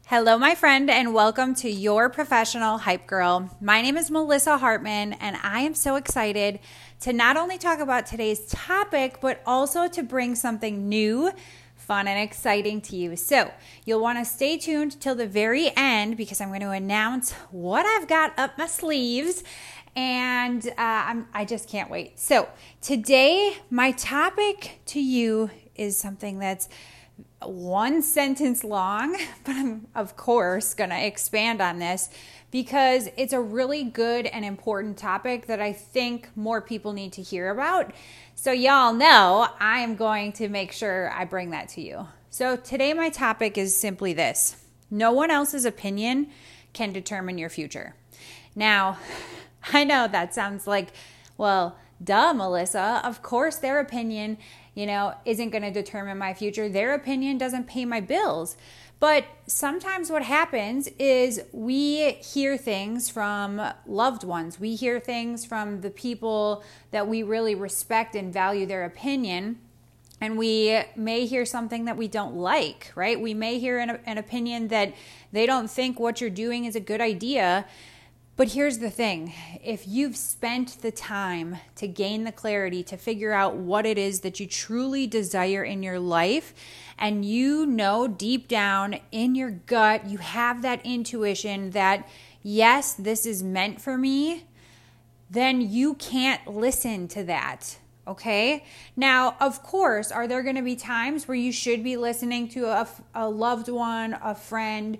Hello, my friend, and welcome to Your Professional Hype Girl. My name is Melissa Hartman, and I am so excited to not only talk about today's topic, but also to bring something new, fun, and exciting to you. So you'll want to stay tuned till the very end because I'm going to announce what I've got up my sleeves, and I just can't wait. So today, my topic to you is something that's one sentence long, but I'm of course going to expand on this because it's a really good and important topic that I think more people need to hear about. So y'all know I am going to make sure I bring that to you. So today my topic is simply this: no one else's opinion can determine your future. Now, I know that sounds like, well, duh, Melissa, of course their opinion isn't going to determine my future. Their opinion doesn't pay my bills. But sometimes what happens is we hear things from loved ones. We hear things from the people that we really respect and value their opinion. And we may hear something that we don't like, right? We may hear an opinion that they don't think what you're doing is a good idea. But here's the thing: if you've spent the time to gain the clarity to figure out what it is that you truly desire in your life, and you know deep down in your gut, you have that intuition that, yes, this is meant for me, then you can't listen to that. Okay? Now, of course, are there going to be times where you should be listening to a loved one, a friend?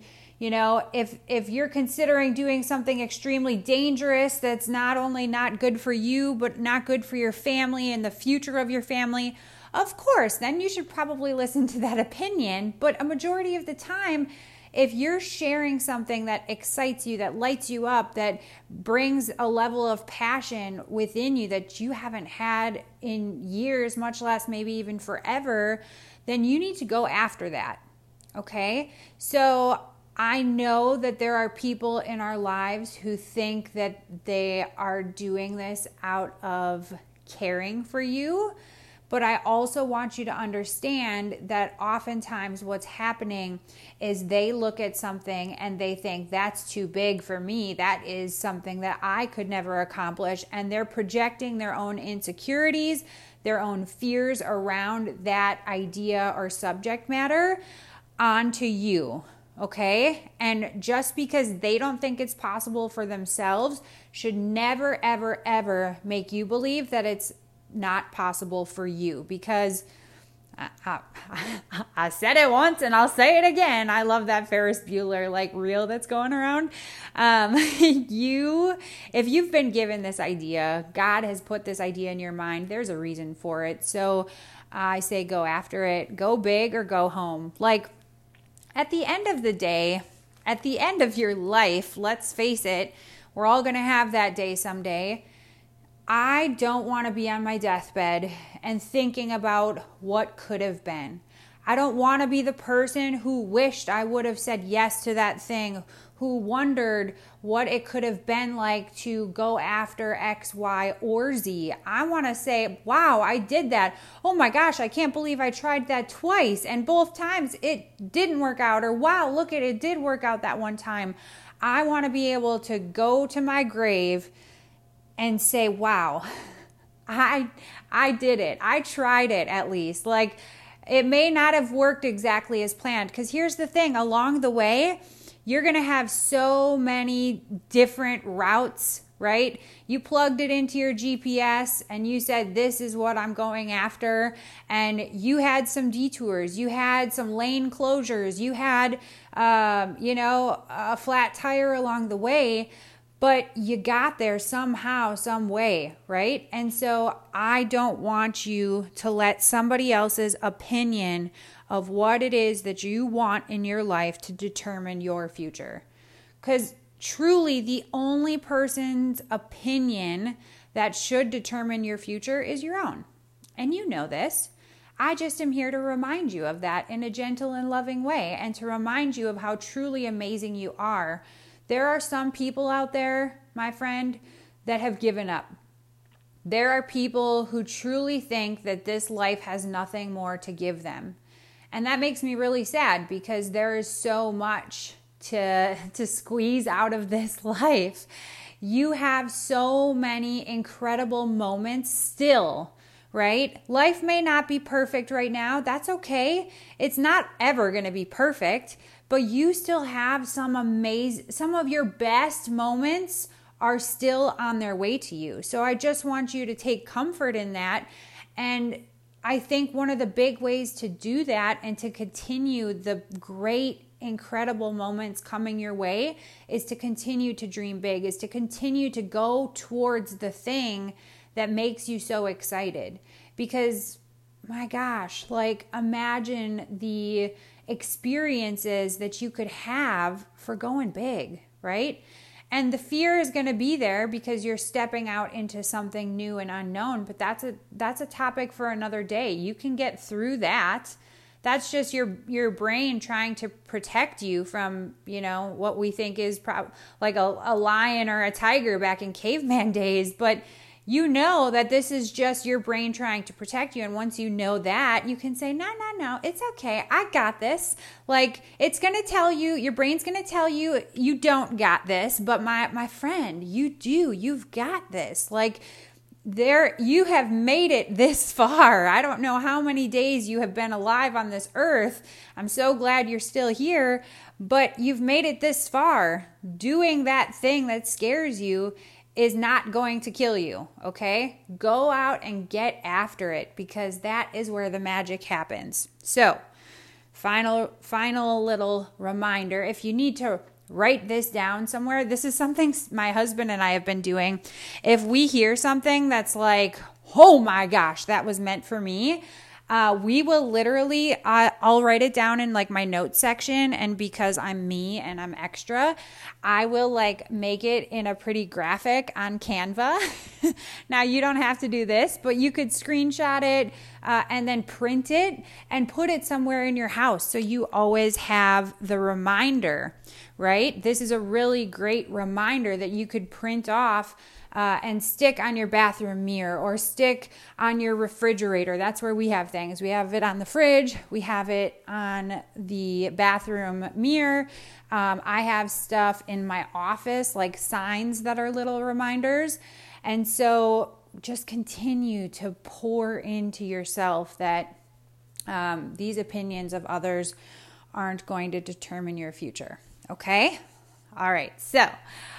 If you're considering doing something extremely dangerous that's not only not good for you, but not good for your family and the future of your family, of course, then you should probably listen to that opinion. But a majority of the time, if you're sharing something that excites you, that lights you up, that brings a level of passion within you that you haven't had in years, much less maybe even forever, then you need to go after that. Okay? So I know that there are people in our lives who think that they are doing this out of caring for you, but I also want you to understand that oftentimes what's happening is they look at something and they think, that's too big for me. That is something that I could never accomplish. And they're projecting their own insecurities, their own fears around that idea or subject matter onto you. Okay? And just because they don't think it's possible for themselves should never, ever, ever make you believe that it's not possible for you. Because I said it once and I'll say it again. I love that Ferris Bueller reel that's going around. If you've been given this idea, God has put this idea in your mind, there's a reason for it. So I say go after it. Go big or go home. At the end of the day, at the end of your life, let's face it, we're all going to have that day someday. I don't want to be on my deathbed and thinking about what could have been. I don't want to be the person who wished I would have said yes to that thing, who wondered what it could have been like to go after X, Y, or Z. I want to say, wow, I did that. Oh my gosh, I can't believe I tried that twice, and both times it didn't work out. Or wow, look at it did work out that one time. I want to be able to go to my grave and say, wow, I did it. I tried it at least. It may not have worked exactly as planned, because here's the thing, along the way, you're going to have so many different routes, right? You plugged it into your GPS and you said, this is what I'm going after. And you had some detours. You had some lane closures. You had, a flat tire along the way. But you got there somehow, some way, right? And so I don't want you to let somebody else's opinion of what it is that you want in your life to determine your future. Because truly the only person's opinion that should determine your future is your own. And you know this. I just am here to remind you of that in a gentle and loving way, and to remind you of how truly amazing you are. There are some people out there, my friend, that have given up. There are people who truly think that this life has nothing more to give them. And that makes me really sad because there is so much to squeeze out of this life. You have so many incredible moments still, right? Life may not be perfect right now. That's okay. It's not ever going to be perfect, but you still have some of your best moments are still on their way to you. So I just want you to take comfort in that. And I think one of the big ways to do that and to continue the great, incredible moments coming your way is to continue to dream big, is to continue to go towards the thing that makes you so excited. Because my gosh, like imagine the experiences that you could have for going big, right? And the fear is going to be there because you're stepping out into something new and unknown, but that's a topic for another day. You can get through that. That's just your brain trying to protect you from, what we think is like a lion or a tiger back in caveman days, but you know that this is just your brain trying to protect you. And once you know that, you can say, no, it's okay. I got this. Like it's going to tell you, your brain's going to tell you, you don't got this, but my friend, you do, you've got this. Like you have made it this far. I don't know how many days you have been alive on this earth. I'm so glad you're still here, but you've made it this far. Doing that thing that scares you is not going to kill you, okay? Go out and get after it because that is where the magic happens. So, final little reminder, if you need to write this down somewhere, this is something my husband and I have been doing. If we hear something that's like, oh my gosh, that was meant for me, we will literally, I'll write it down in like my notes section, and because I'm me and I'm extra, I will like make it in a pretty graphic on Canva. Now you don't have to do this, but you could screenshot it and then print it and put it somewhere in your house so you always have the reminder, right? This is a really great reminder that you could print off and stick on your bathroom mirror or stick on your refrigerator. That's where we have things. We have it on the fridge. We have it on the bathroom mirror. I have stuff in my office, like signs that are little reminders. And so just continue to pour into yourself that these opinions of others aren't going to determine your future. Okay? All right. So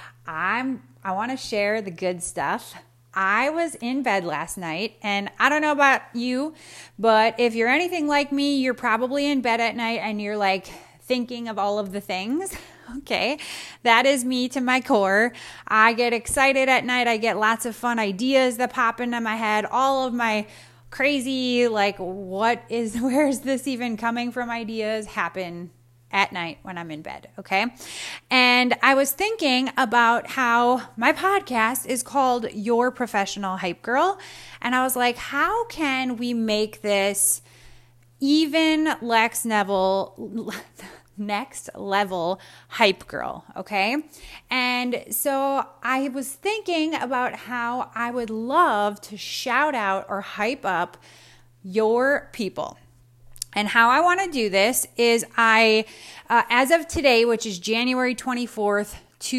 I want to share the good stuff. I was in bed last night, and I don't know about you, but if you're anything like me, you're probably in bed at night and you're like thinking of all of the things. Okay, that is me to my core. I get excited at night. I get lots of fun ideas that pop into my head. All of my crazy, like, where is this even coming from ideas happen at night when I'm in bed, okay? And I was thinking about how my podcast is called Your Professional Hype Girl. And I was like, how can we make this even next level hype girl, okay? And so I was thinking about how I would love to shout out or hype up your people. And how I want to do this is as of today, which is January 24th,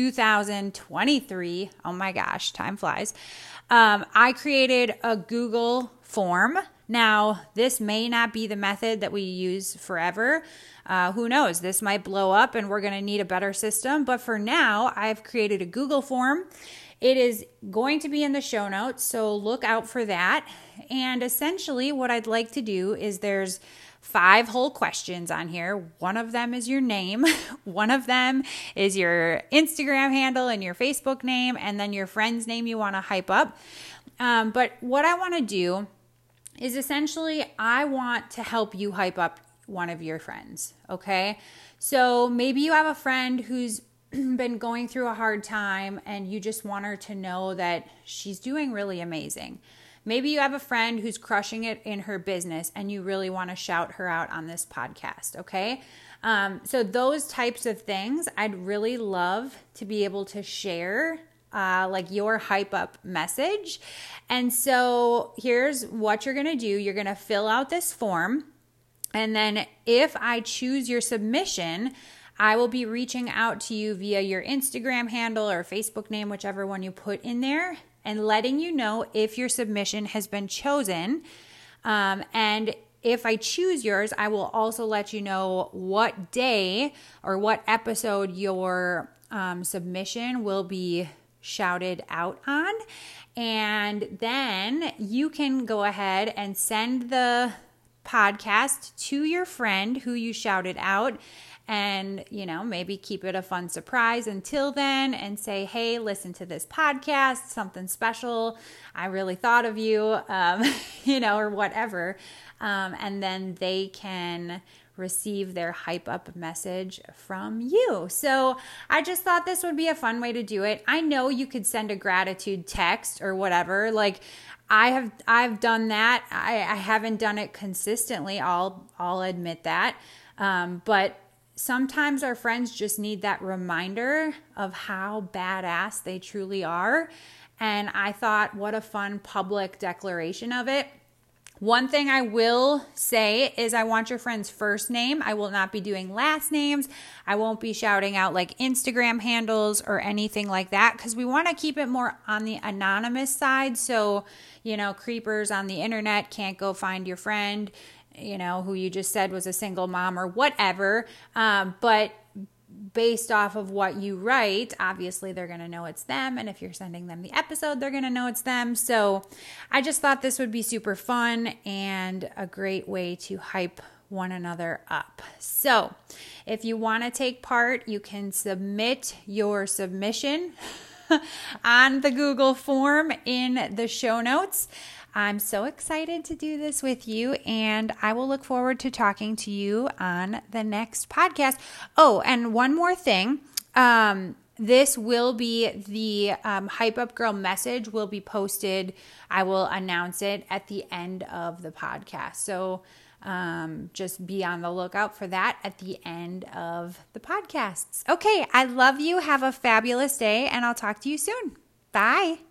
2023, oh my gosh, time flies, I created a Google form. Now, this may not be the method that we use forever. Who knows? This might blow up and we're going to need a better system. But for now, I've created a Google form. It is going to be in the show notes, so look out for that. And essentially what I'd like to do is there's 5 whole questions on here. One of them is your name. One of them is your Instagram handle and your Facebook name, and then your friend's name you want to hype up. But what I want to do is essentially I want to help you hype up one of your friends, okay? So maybe you have a friend who's been going through a hard time and you just want her to know that she's doing really amazing. Maybe you have a friend who's crushing it in her business and you really want to shout her out on this podcast, okay? So those types of things, I'd really love to be able to share like your hype up message. And so here's what you're going to do. You're going to fill out this form. And then if I choose your submission, I will be reaching out to you via your Instagram handle or Facebook name, whichever one you put in there, and letting you know if your submission has been chosen. And if I choose yours, I will also let you know what day or what episode your submission will be shouted out on. And then you can go ahead and send the podcast to your friend who you shouted out, and maybe keep it a fun surprise until then, and say, hey, listen to this podcast, something special, I really thought of you, or whatever, and then they can receive their hype up message from you. So I just thought this would be a fun way to do it. I know you could send a gratitude text or whatever. Like I've done that. I haven't done it consistently. I'll admit that. But sometimes our friends just need that reminder of how badass they truly are. And I thought, what a fun public declaration of it. One thing I will say is I want your friend's first name. I will not be doing last names. I won't be shouting out like Instagram handles or anything like that, because we want to keep it more on the anonymous side. So, creepers on the internet can't go find your friend, who you just said was a single mom or whatever. But based off of what you write, obviously they're going to know it's them. And if you're sending them the episode, they're going to know it's them. So I just thought this would be super fun and a great way to hype one another up. So if you want to take part, you can submit your submission on the Google form in the show notes. I'm so excited to do this with you, and I will look forward to talking to you on the next podcast. Oh, and one more thing. This will be the Hype Up Girl message will be posted. I will announce it at the end of the podcast. So just be on the lookout for that at the end of the podcasts. Okay, I love you. Have a fabulous day, and I'll talk to you soon. Bye.